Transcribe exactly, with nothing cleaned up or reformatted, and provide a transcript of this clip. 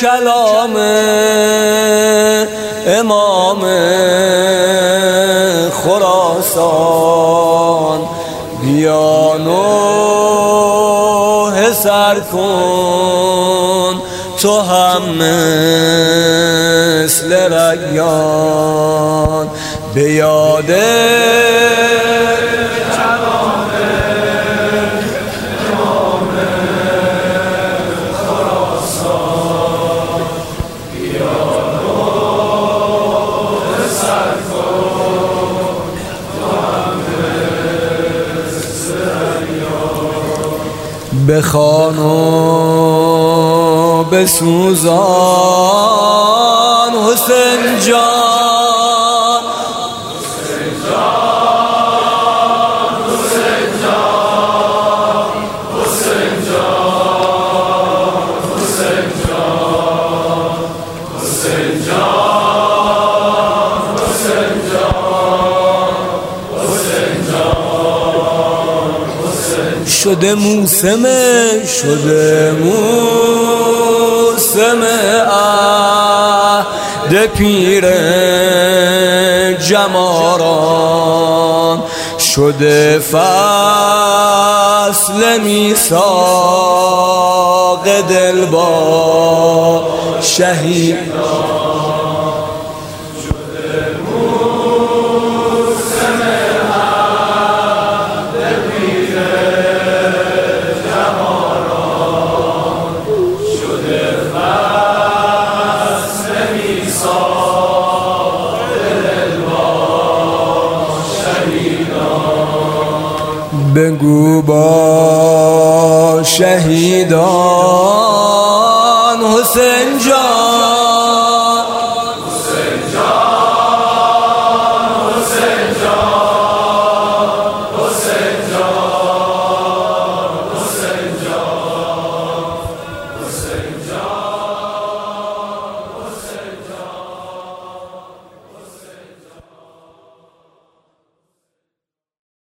کلام امام خراسان، بیا نوحه سر کن تو هم مثل ریان، به یاد بخوان و بسوزان حسین جان، حسین جان، حسین جان، حسین جان، حسین جان، حسین جان، حسین جان، شده موسم، شده موسم عهد پیر جماران، شده فصل میثاق دل با شهیدان، بگو با شهیدان حسین جان